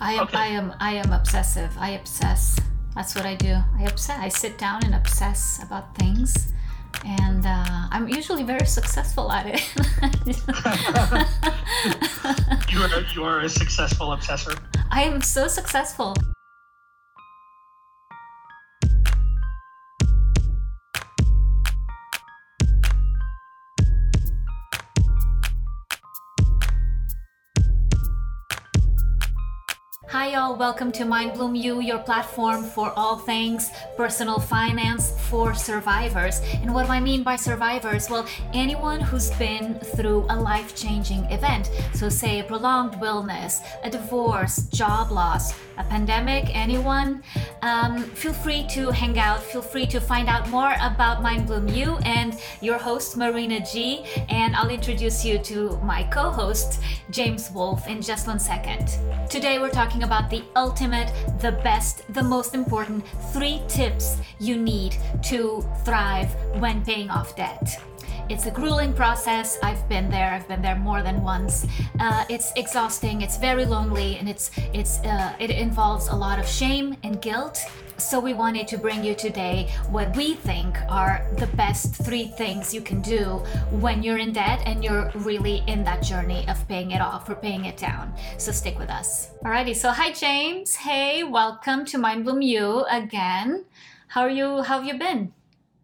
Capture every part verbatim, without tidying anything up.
I am, I Okay. am, I am obsessive. I obsess. That's what I do. I obsess. I sit down and obsess about things, and uh, I'm usually very successful at it. you are you are a successful obsessor. I am so successful. Hi, y'all. Welcome to Mind Bloom You, your platform for all things personal finance for survivors. And what do I mean by survivors? Well, anyone who's been through a life-changing event. So, say a prolonged illness, a divorce, job loss, a pandemic, anyone. Um, feel free to hang out. Feel free to find out more about Mind Bloom You and your host, Marina G. And I'll introduce you to my co-host, James Wolfe, in just one second. Today, we're talking about the ultimate, the best, the most important three tips you need to thrive when paying off debt. It's a grueling process. I've been there. I've been there more than once. Uh, it's exhausting. It's very lonely, and it's it's uh, it involves a lot of shame and guilt. So we wanted to bring you today what we think are the best three things you can do when you're in debt and you're really in that journey of paying it off or paying it down. So stick with us. Alrighty. So hi James. Hey, welcome to Mind Bloom You again. How are you? How have you been?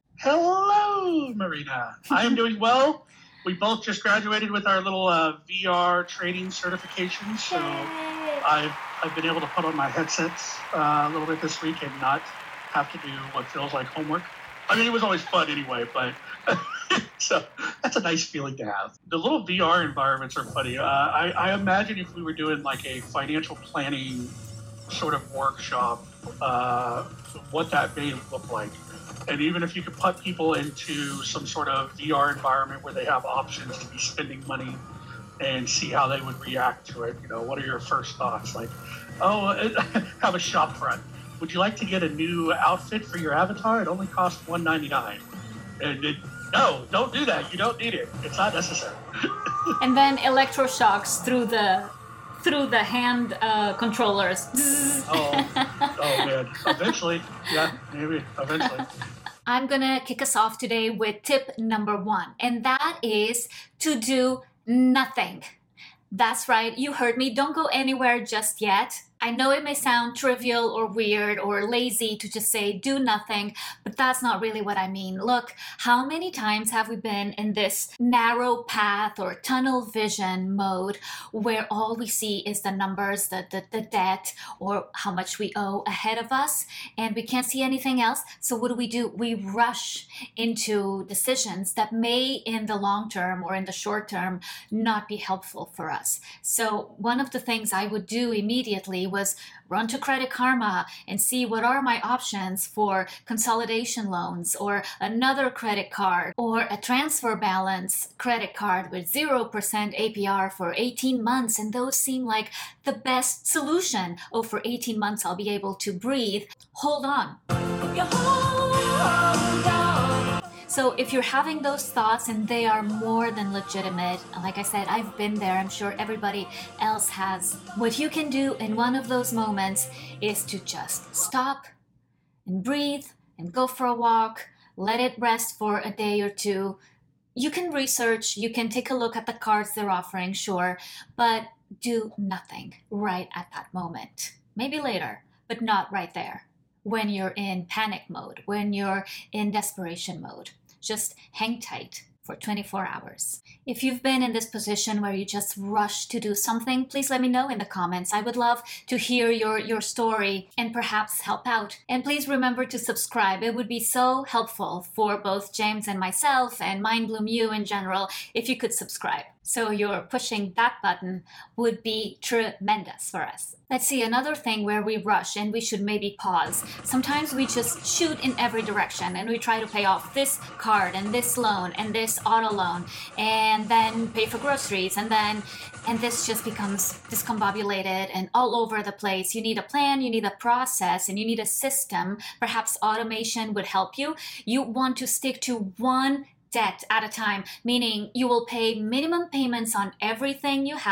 Hello, Marina. I am doing well. We both just graduated with our little uh, V R training certifications, so I've I've been able to put on my headsets uh, a little bit this week and not have to do what feels like homework. I mean, it was always fun anyway, but so that's a nice feeling to have. The little V R environments are funny. Uh, I, I imagine if we were doing like a financial planning sort of workshop, uh, what that may look like. And even if you could put people into some sort of V R environment where they have options to be spending money and see how they would react to it, you know, what are your first thoughts? Like, oh, have a shop front. Would you like to get a new outfit for your avatar? It only costs one ninety-nine. And it, no, don't do that. You don't need it. It's not necessary. And then electroshocks through the through the hand uh, controllers. oh, oh man. Eventually, yeah, maybe eventually. I'm gonna kick us off today with tip number one, and that is to do nothing. That's right, you heard me. Don't go anywhere just yet. I know it may sound trivial or weird or lazy to just say do nothing, but that's not really what I mean. Look, how many times have we been in this narrow path or tunnel vision mode where all we see is the numbers, the, the, the debt, or how much we owe ahead of us, and we can't see anything else? So what do we do? We rush into decisions that may, in the long term or in the short term, not be helpful for us. So one of the things I would do immediately was run to Credit Karma and see what are my options for consolidation loans or another credit card or a transfer balance credit card with zero percent A P R for eighteen months. And those seem like the best solution. Oh, for eighteen months, I'll be able to breathe. Hold on. Hold on. So if you're having those thoughts and they are more than legitimate, like I said, I've been there, I'm sure everybody else has. What you can do in one of those moments is to just stop and breathe and go for a walk, let it rest for a day or two. You can research, you can take a look at the cards they're offering, sure, but do nothing right at that moment. Maybe later, but not right there. When you're in panic mode, when you're in desperation mode. Just hang tight for twenty-four hours. If you've been in this position where you just rush to do something, please let me know in the comments. I would love to hear your, your story and perhaps help out. And please remember to subscribe. It would be so helpful for both James and myself and Mind Bloom You in general if you could subscribe. So your pushing that button would be tremendous for us. Let's see, another thing where we rush and we should maybe pause. Sometimes we just shoot in every direction and we try to pay off this card and this loan and this auto loan and then pay for groceries and then and this just becomes discombobulated and all over the place. You need a plan, you need a process, and you need a system. Perhaps automation would help you. You want to stick to one debt at a time, meaning you will pay minimum payments on everything you have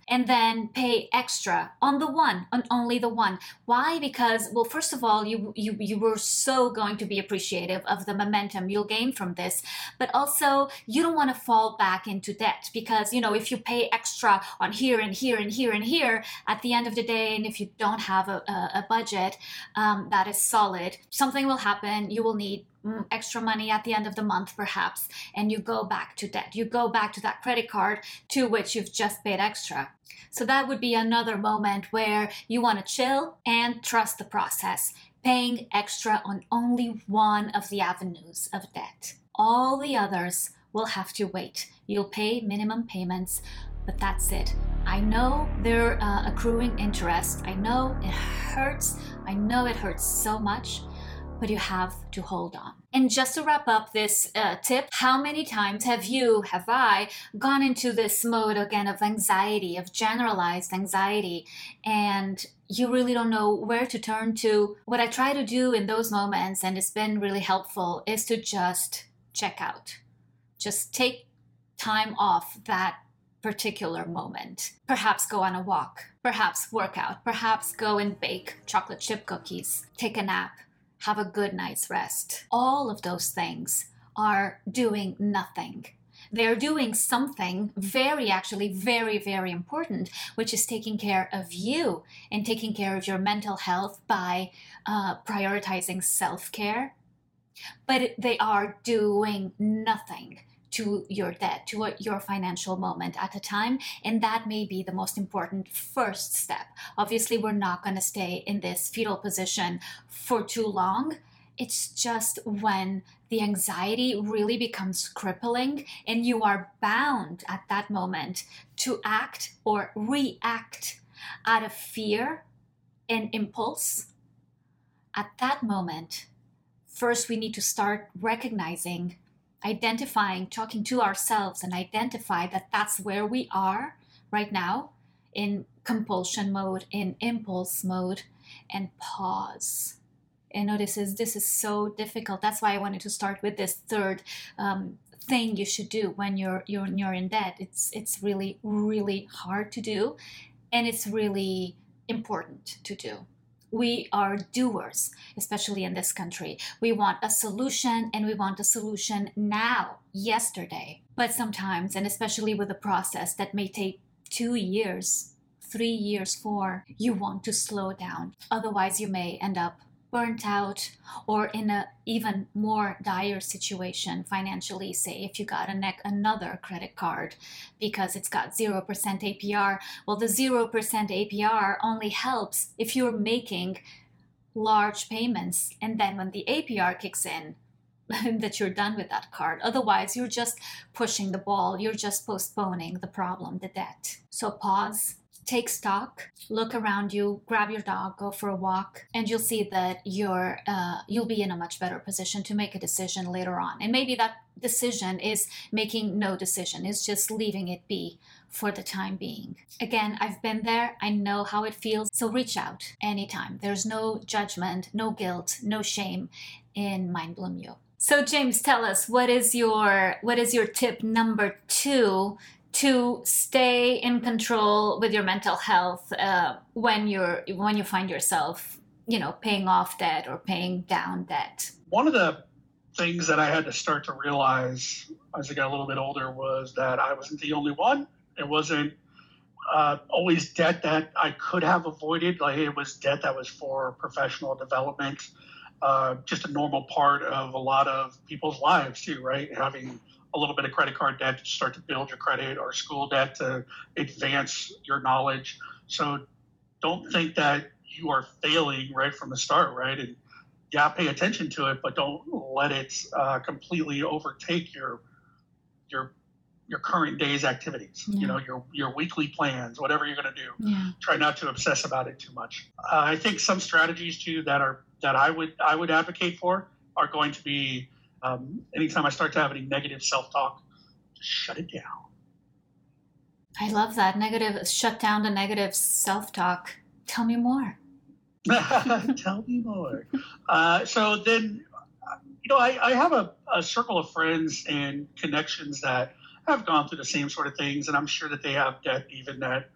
and then pay extra on the one, on only the one. Why? Because, well, first of all, you you you were so going to be appreciative of the momentum you'll gain from this, but also you don't want to fall back into debt, because, you know, if you pay extra on here and here and here and here, at the end of the day, and if you don't have a, a, a budget um, that is solid, something will happen. You will need extra money at the end of the month, perhaps, and you go back to debt. You go back to that credit card to which you've just paid extra. So that would be another moment where you want to chill and trust the process, paying extra on only one of the avenues of debt. All the others will have to wait. You'll pay minimum payments, but that's it. I know they're uh, accruing interest. I know it hurts. I know it hurts so much, but you have to hold on. And just to wrap up this uh, tip, how many times have you, have I, gone into this mode again of anxiety, of generalized anxiety, and you really don't know where to turn to? What I try to do in those moments, and it's been really helpful, is to just check out. Just take time off that particular moment. Perhaps go on a walk, perhaps work out, perhaps go and bake chocolate chip cookies, take a nap, have a good night's rest. All of those things are doing nothing. They're doing something very, actually very, very important, which is taking care of you and taking care of your mental health by uh, prioritizing self-care. But they are doing nothing to your debt, to your financial moment at a time. And that may be the most important first step. Obviously, we're not going to stay in this fetal position for too long. It's just when the anxiety really becomes crippling and you are bound at that moment to act or react out of fear and impulse. At that moment, first we need to start recognizing, identifying, talking to ourselves and identify that that's where we are right now, in compulsion mode, in impulse mode, and pause. And know this is, this is so difficult. That's why I wanted to start with this third um, thing you should do when you're, you're, you're in debt. It's, it's really, really hard to do, and it's really important to do. We are doers, especially in this country. We want a solution, and we want a solution now, yesterday. But sometimes, and especially with a process that may take two years, three years, four, you want to slow down. Otherwise, you may end up burnt out or in a even more dire situation financially. Say if you got a ne- another credit card because it's got zero percent A P R. Well, the zero percent A P R only helps if you're making large payments, and then when the A P R kicks in, that you're done with that card. Otherwise, you're just pushing the ball. You're just postponing the problem, the debt. So pause. Take stock, look around you, grab your dog, go for a walk, and you'll see that you're uh, you'll be in a much better position to make a decision later on. And maybe that decision is making no decision, is just leaving it be for the time being. Again, I've been there. I know how it feels. So reach out anytime. There's no judgment, no guilt, no shame in Mind Bloom You. So James, tell us, what is your what is your tip number two to stay in control with your mental health uh, when you're when you find yourself, you know, paying off debt or paying down debt? One of the things that I had to start to realize as I got a little bit older was that I wasn't the only one. It wasn't uh, always debt that I could have avoided. Like, it was debt that was for professional development, uh, just a normal part of a lot of people's lives too, right? Having a little bit of credit card debt to start to build your credit, or school debt to advance your knowledge. So don't think that you are failing right from the start, right? And yeah, pay attention to it, but don't let it uh, completely overtake your your your current day's activities. Yeah. You know, your your weekly plans, whatever you're going to do. Yeah. Try not to obsess about it too much. Uh, I think some strategies too that are that I would I would advocate for are going to be, Um, anytime I start to have any negative self-talk, just shut it down. I love that. Negative, shut down the negative self-talk. Tell me more. Tell me more. Uh, so then, you know, I, I have a, a circle of friends and connections that have gone through the same sort of things, and I'm sure that they have debt even that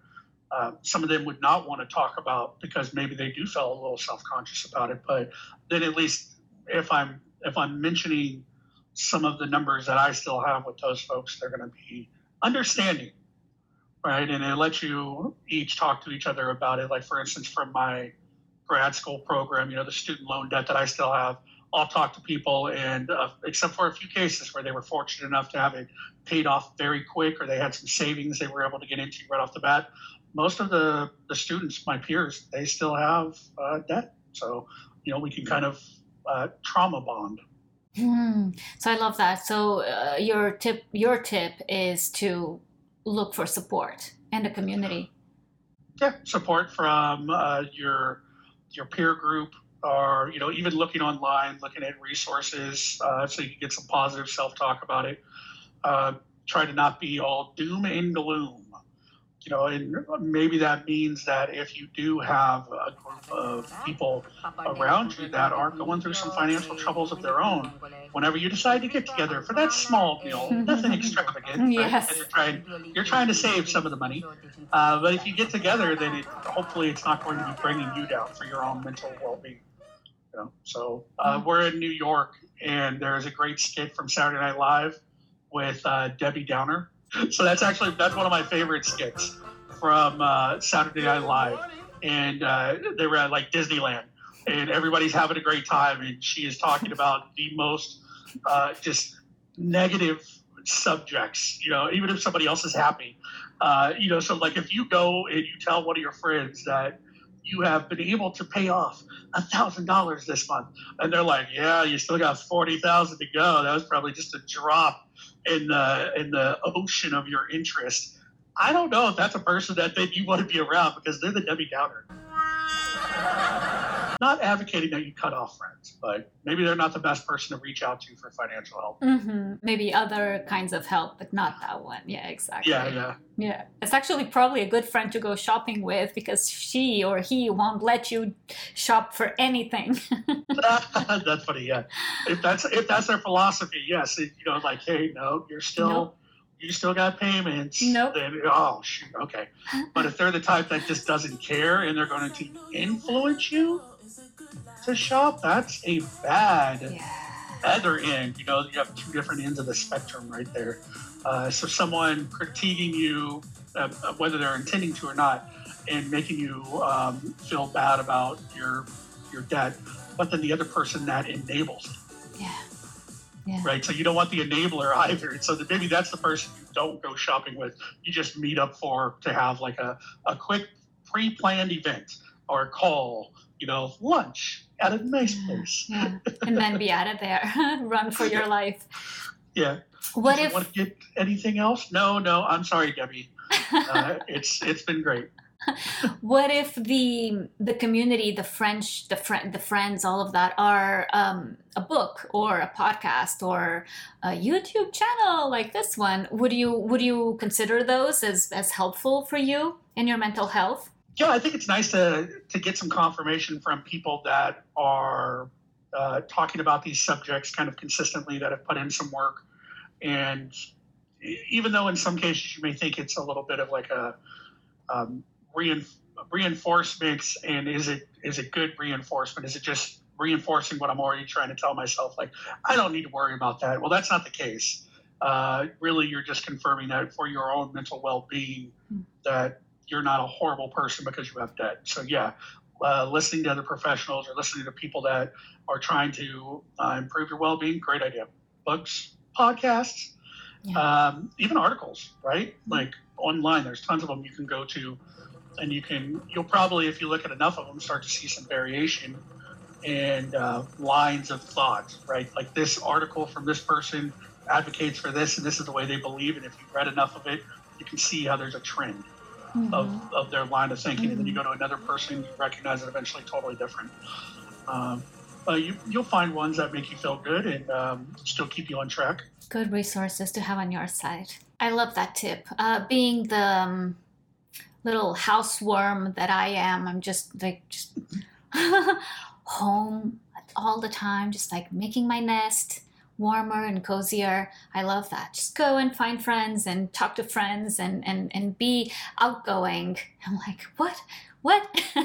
uh, some of them would not want to talk about because maybe they do feel a little self-conscious about it. But then at least if I'm if I'm mentioning some of the numbers that I still have with those folks, they're going to be understanding, right? And it lets you each talk to each other about it. Like, for instance, from my grad school program, you know, the student loan debt that I still have, I'll talk to people, and uh, except for a few cases where they were fortunate enough to have it paid off very quick, or they had some savings they were able to get into right off the bat, most of the, the students, my peers, they still have uh, debt. So, you know, we can kind of uh, trauma bond. Hmm. So I love that. So uh, your tip, your tip is to look for support in the community. Yeah, support from uh, your your peer group, or you know, even looking online, looking at resources, uh, so you can get some positive self-talk about it. Uh, try to not be all doom and gloom. You know, and maybe that means that if you do have a group of people around you that are going through some financial troubles of their own, whenever you decide to get together for that small meal, nothing extravagant, Yes. right? You're trying, you're trying to save some of the money. Uh, but if you get together, then it, hopefully it's not going to be bringing you down for your own mental well-being. You know? So uh, we're in New York, and there is a great skit from Saturday Night Live with uh, Debbie Downer. So that's actually, that's one of my favorite skits from uh, Saturday Night Live. And uh, they were at like Disneyland, and everybody's having a great time. And she is talking about the most uh, just negative subjects, you know, even if somebody else is happy. Uh, you know, so like if you go and you tell one of your friends that you have been able to pay off a thousand dollars this month, and they're like, yeah, you still got forty thousand to go. That was probably just a drop in the in the ocean of your interest. I don't know if that's a person that then you want to be around, because they're the Debbie Downer. Not advocating that you cut off friends, but maybe they're not the best person to reach out to for financial help. Mm-hmm. Maybe other kinds of help, but not that one. Yeah, exactly. Yeah, yeah. Yeah. It's actually probably a good friend to go shopping with, because she or he won't let you shop for anything. That's funny, yeah. If that's if that's their philosophy, yes. It, you know, like, hey, no, you're still Nope. you still got payments. Nope. Then, oh shoot, okay. But if they're the type that just doesn't care and they're going to influence you to shop, that's a bad Yeah. other end. You know, you have two different ends of the spectrum right there. Uh, so someone critiquing you, uh, whether they're intending to or not, and making you um, feel bad about your your debt, but then the other person that enables it. Yeah. Yeah. Right, so you don't want the enabler either. So that maybe that's the person you don't go shopping with. You just meet up for to have like a, a quick pre-planned event or a call, you know, lunch at a nice place. Yeah. And then be out of there. Run for your life. Yeah. What Do you if want to get anything else? No, no. I'm sorry, Debbie. Uh, it's it's been great. what if the the community, the French, the friend, the friends, all of that are um, a book or a podcast or a YouTube channel like this one? Would you would you consider those as as helpful for you in your mental health? Yeah, I think it's nice to to get some confirmation from people that are uh, talking about these subjects kind of consistently, that have put in some work. And even though in some cases you may think it's a little bit of like a um, rein- reinforcement, and is it is it good reinforcement? Is it just reinforcing what I'm already trying to tell myself? Like, I don't need to worry about that. Well, that's not the case. Uh, really, you're just confirming that for your own mental well-being, that you're not a horrible person because you have debt. So yeah, uh, listening to other professionals or listening to people that are trying to uh, improve your well-being, great idea. Books, podcasts, Yeah. um, even articles, right? Like online, there's tons of them you can go to, and you can, you'll probably, if you look at enough of them, start to see some variation and uh, lines of thought, right? Like this article from this person advocates for this, and this is the way they believe. And if you've read enough of it, you can see how there's a trend Mhm. of, of their line of thinking. Mm-hmm. And then you go to another person, you recognize it eventually totally different. Um, but you, you'll find ones that make you feel good and um, still keep you on track. Good resources to have on your side. I love that tip. Uh, being the um, little houseworm that I am, I'm just like just home all the time, just like making my nest, warmer and cozier. I love that. Just go and find friends and talk to friends and, and, and be outgoing. I'm like, what? What?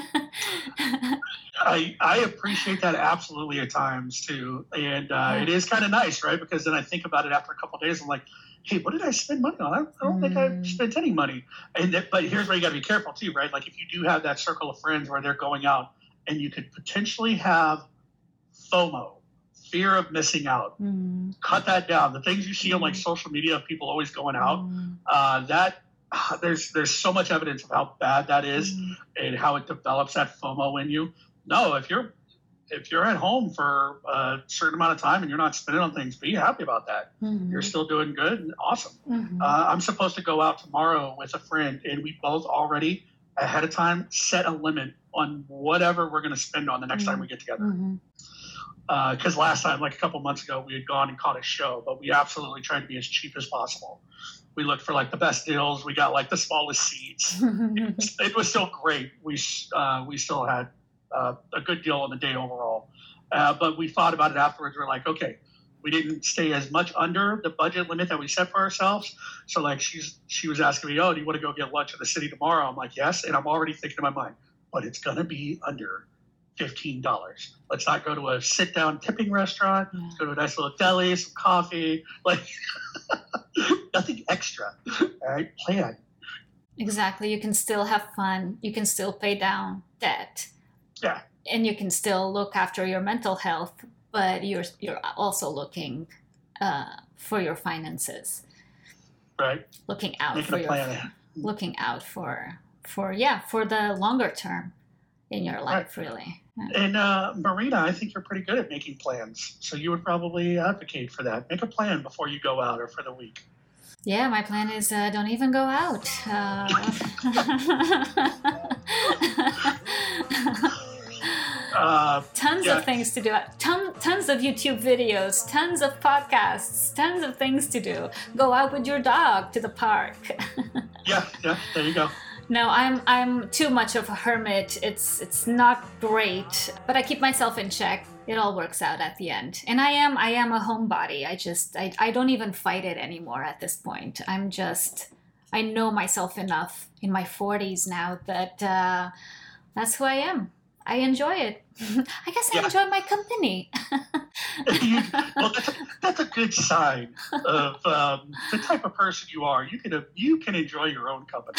I I appreciate that absolutely at times too. And uh, Yeah. it is kind of nice, right? Because then I think about it after a couple of days. I'm like, hey, what did I spend money on? I don't, I don't think I Mm. spent any money. And that, but here's where you got to be careful too, right? Like if you do have that circle of friends where they're going out and you could potentially have FOMO, fear of missing out. Mm. Cut that down. The things you see on like Mm. social media of people always going out, Mm. uh, that ah, there's there's so much evidence of how bad that is Mm. and how it develops that FOMO in you. No, if you're if you're at home for a certain amount of time and you're not spending on things, be happy about that. Mhm. You're still doing good and awesome. Mhm. Uh, I'm supposed to go out tomorrow with a friend, and we both already ahead of time set a limit on whatever we're going to spend on the next time we get together. Mhm. Because last time, like a couple months ago, we had gone and caught a show, but we absolutely tried to be as cheap as possible. We looked for like the best deals. We got like the smallest seats. It was still great. We uh, we still had uh, a good deal on the day overall. Uh, but we thought about it afterwards. We're like, okay, we didn't stay as much under the budget limit that we set for ourselves. So like she's she was asking me, oh, do you want to go get lunch in the city tomorrow? I'm like, yes. And I'm already thinking in my mind, but it's gonna be under fifteen dollars. Let's not go to a sit down tipping restaurant. Yeah. Let's go to a nice little deli, some coffee, like nothing extra. All right, plan. Exactly. You can still have fun. You can still pay down debt. Yeah. And you can still look after your mental health, but you're you're also looking uh, for your finances, Right. looking out Making for a your plan. looking out for for yeah for the longer term in your life, really. Yeah. And uh, Marina, I think you're pretty good at making plans. So you would probably advocate for that. Make a plan before you go out or for the week. Yeah, my plan is uh, don't even go out. Uh, Uh, tons Yeah. of things to do. Ton, tons of YouTube videos, tons of podcasts, tons of things to do. Go out with your dog to the park. yeah, yeah, there you go. No, I'm I'm too much of a hermit. It's it's not great, but I keep myself in check. It all works out at the end. And I am I am a homebody. I just I, I don't even fight it anymore at this point. I'm just I know myself enough in my forties now that uh, that's who I am. I enjoy it. I guess I Yeah. enjoy my company. You- well, that's a, that's a good sign of um, the type of person you are. You can you can enjoy your own company.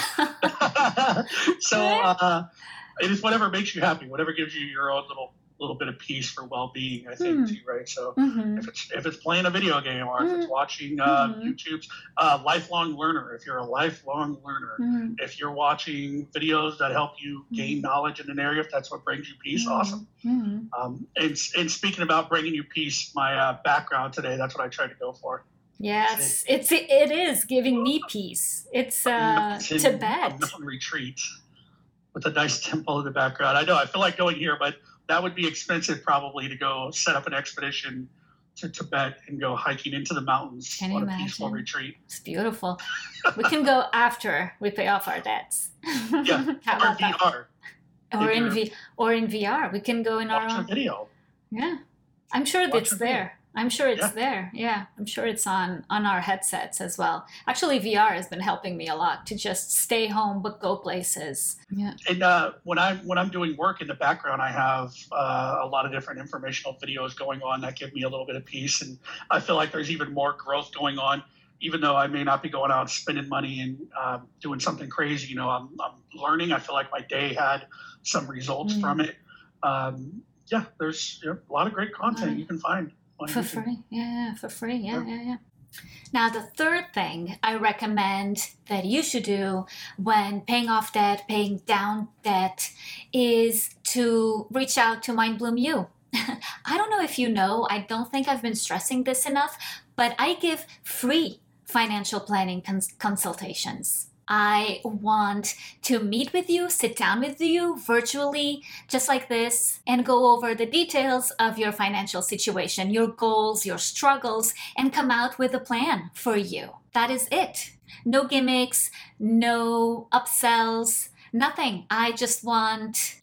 So uh, it is whatever makes you happy, whatever gives you your own little little bit of peace for well-being. I think Hmm. too, right? So Mhm. if it's if it's playing a video game or if it's watching uh, Mhm. YouTube's uh, lifelong learner, if you're a lifelong learner, Mhm. if you're watching videos that help you gain knowledge in an area, if that's what brings you peace, Mhm. awesome. Mhm. Um, and, and speaking about bringing you peace, my uh, background today, that's what I tried to go for. Yes, it's it is giving me peace. It's uh, It's in Tibet. a mountain retreat with a nice temple in the background. I know, I feel like going here, but that would be expensive probably to go set up an expedition to Tibet and go hiking into the mountains Can you on a peaceful imagine? retreat. It's beautiful. We can go after we pay off our debts. Yeah, How or about V that? R. Or in If V or in V R. We can go in our Watch a own. video. Yeah, I'm sure Watch it's a video. there. I'm sure it's Yeah. there. Yeah, I'm sure it's on on our headsets as well. Actually, V R has been helping me a lot to just stay home but go places. Yeah. And uh, when I'm when I'm doing work in the background, I have uh, a lot of different informational videos going on that give me a little bit of peace, and I feel like there's even more growth going on. Even though I may not be going out spending money and um, doing something crazy, you know, I'm, I'm learning. I feel like my day had some results Mm. from it. Um, yeah, there's you know, a lot of great content Right. you can find on For YouTube. free. Yeah, for free. Yeah, Yeah. yeah, yeah. Now, the third thing I recommend that you should do when paying off debt, paying down debt, is to reach out to Mind Bloom U. I don't know if you know, I don't think I've been stressing this enough, but I give free financial planning cons- consultations. I want to meet with you, sit down with you virtually, just like this, and go over the details of your financial situation, your goals, your struggles, and come out with a plan for you. That is it. No gimmicks, no upsells, nothing. I just want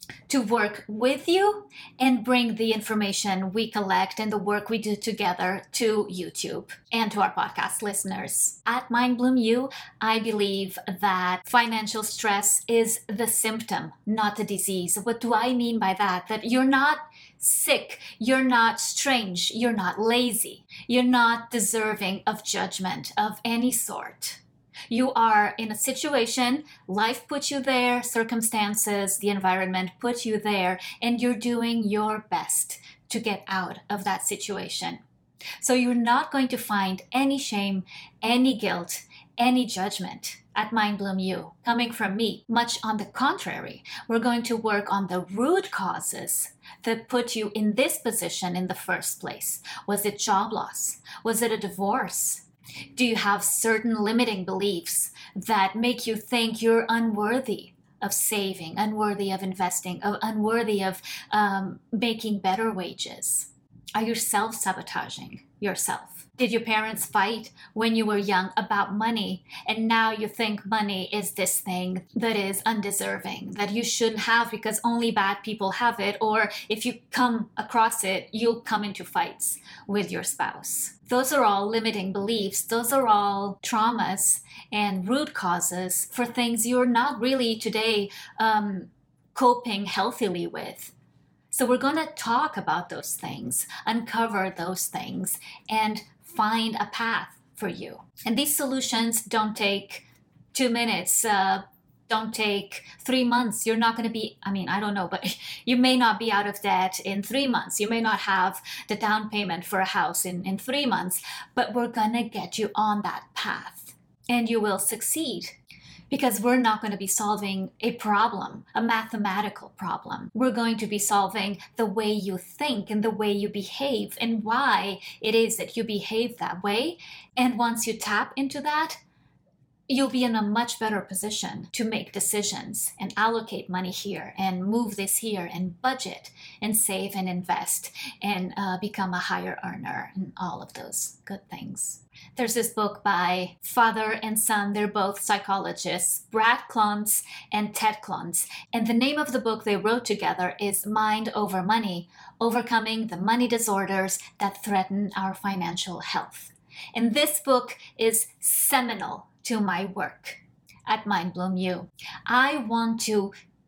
to work with you and bring the information we collect and the work we do together to YouTube and to our podcast listeners. At Mind Bloom U, I believe that financial stress is the symptom, not the disease. What do I mean by that? That you're not sick, you're not strange, you're not lazy, you're not deserving of judgment of any sort. You are in a situation, life put you there, circumstances, the environment put you there, and you're doing your best to get out of that situation. So you're not going to find any shame, any guilt, any judgment at Mind Bloom U coming from me. Much on the contrary, we're going to work on the root causes that put you in this position in the first place. Was it job loss? Was it a divorce? Do you have certain limiting beliefs that make you think you're unworthy of saving, unworthy of investing, of unworthy of um, making better wages? Are you self-sabotaging yourself? Did your parents fight when you were young about money, and now you think money is this thing that is undeserving, that you shouldn't have because only bad people have it, or if you come across it, you'll come into fights with your spouse? Those are all limiting beliefs. Those are all traumas and root causes for things you're not really today um, coping healthily with. So we're going to talk about those things, uncover those things, and find a path for you. And these solutions don't take two minutes, uh, don't take three months. You're not going to be, I mean, I don't know, but you may not be out of debt in three months. You may not have the down payment for a house in, in three months, but we're going to get you on that path and you will succeed. Because we're not going to be solving a problem, a mathematical problem. We're going to be solving the way you think and the way you behave and why it is that you behave that way. And once you tap into that, you'll be in a much better position to make decisions and allocate money here and move this here and budget and save and invest and uh, become a higher earner and all of those good things. There's this book by father and son. They're both psychologists, Brad Klontz and Ted Klontz. And the name of the book they wrote together is Mind Over Money, Overcoming the Money Disorders That Threaten Our Financial Health. And this book is seminal to my work at Mind Bloom U. I want to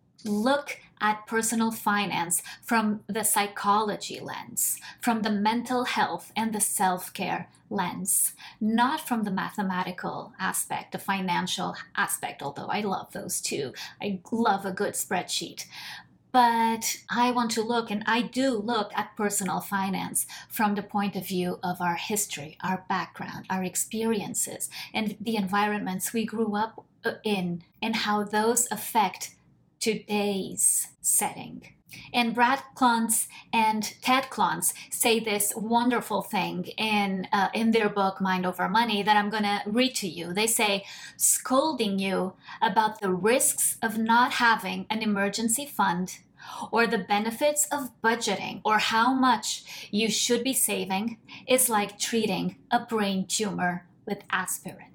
look at personal finance from the psychology lens, from the mental health and the self-care lens, not from the mathematical aspect, the financial aspect, although I love those too. I love a good spreadsheet. But I want to look, and I do look at personal finance from the point of view of our history, our background, our experiences, and the environments we grew up in, and how those affect today's setting. And Brad Klontz and Ted Klontz say this wonderful thing in uh, in their book, Mind Over Money, that I'm going to read to you. They say, scolding you about the risks of not having an emergency fund, or the benefits of budgeting, or how much you should be saving, is like treating a brain tumor with aspirin.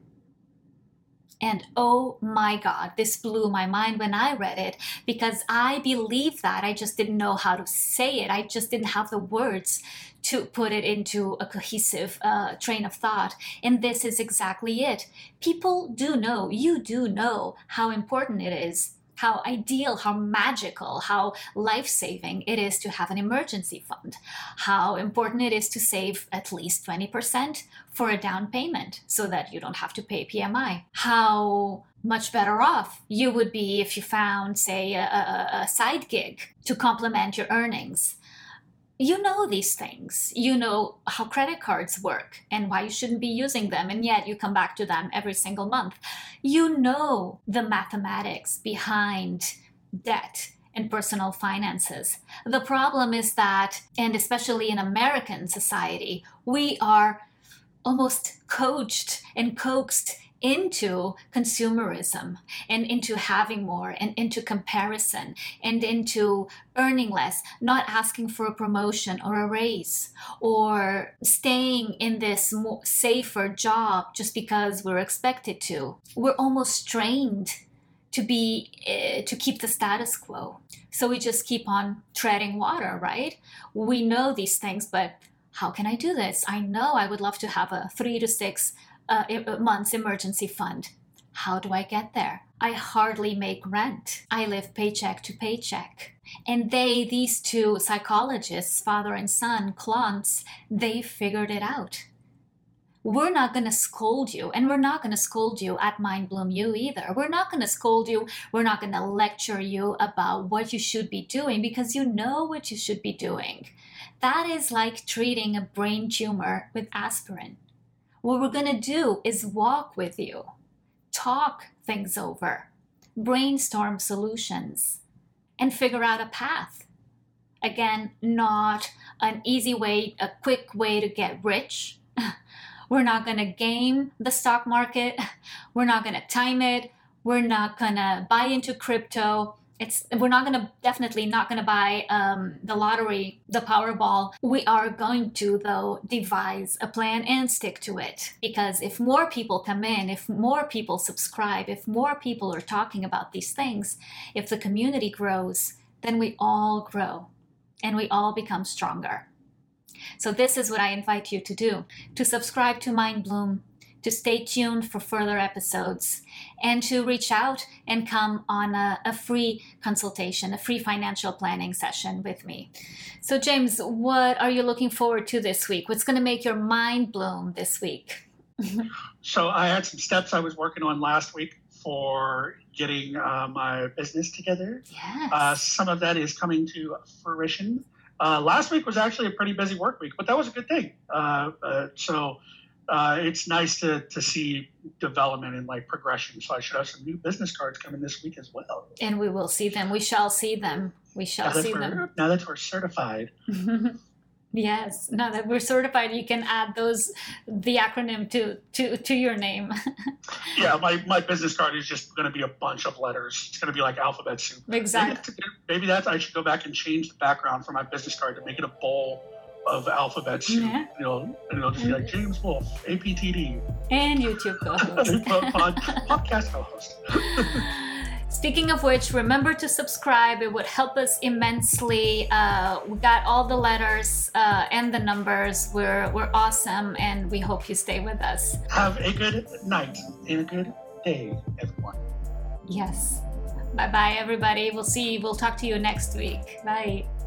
And oh my God, this blew my mind when I read it, because I believe that. I just didn't know how to say it. I just didn't have the words to put it into a cohesive uh, train of thought. And this is exactly it. People do know, you do know how important it is, how ideal, how magical, how life-saving it is to have an emergency fund, how important it is to save at least twenty percent for a down payment so that you don't have to pay P M I, how much better off you would be if you found, say, a, a, a side gig to complement your earnings. You know these things. You know how credit cards work and why you shouldn't be using them, and yet you come back to them every single month. You know the mathematics behind debt and personal finances. The problem is that, and especially in American society, we are almost coached and coaxed into consumerism and into having more and into comparison and into earning less, not asking for a promotion or a raise, or staying in this more safer job just because we're expected to. We're almost trained to be uh, to keep the status quo. So we just keep on treading water, right? We know these things, but how can I do this? I know I would love to have a three to six uh, months emergency fund. How do I get there? I hardly make rent. I live paycheck to paycheck. And they, these two psychologists, father and son, Klontz, they figured it out. We're not going to scold you, and we're not going to scold you at Mind Bloom U either. We're not going to scold you. We're not going to lecture you about what you should be doing because you know what you should be doing. That is like treating a brain tumor with aspirin. What we're going to do is walk with you, talk things over, brainstorm solutions, and figure out a path. Again, not an easy way, a quick way to get rich. We're not going to game the stock market. We're not going to time it. We're not going to buy into crypto. It's, we're not going to, definitely not going to buy um, the lottery, the Powerball. We are going to, though, devise a plan and stick to it. Because if more people come in, if more people subscribe, if more people are talking about these things, if the community grows, then we all grow and we all become stronger. So this is what I invite you to do, to subscribe to Mind Bloom, to stay tuned for further episodes, and to reach out and come on a, a free consultation, a free financial planning session with me. So James, what are you looking forward to this week? What's going to make your mind bloom this week? So I had some steps I was working on last week for getting uh, my business together. Yes. Uh, some of that is coming to fruition. Uh, last week was actually a pretty busy work week, but that was a good thing. Uh, uh, so uh, it's nice to to see development and like progression. So I should have some new business cards coming this week as well. And we will see them. We shall see them. We shall see them. Now that we're certified. Yes. Now that we're certified, you can add those, the acronym to to, to your name. Yeah, my, my business card is just going to be a bunch of letters. It's going to be like alphabet soup. Exactly. Maybe that's, maybe that's I should go back and change the background for my business card to make it a bowl of alphabet soup. Yeah. You know, and it'll just be like James Wolfe, A P T D. And YouTube co-host. Pod, podcast co-host. Speaking of which, remember to subscribe. It would help us immensely. Uh, we got all the letters uh, and the numbers. We're we're awesome, and we hope you stay with us. Have a good night and a good day, everyone. Yes. Bye-bye, everybody. We'll see. We'll talk to you next week. Bye.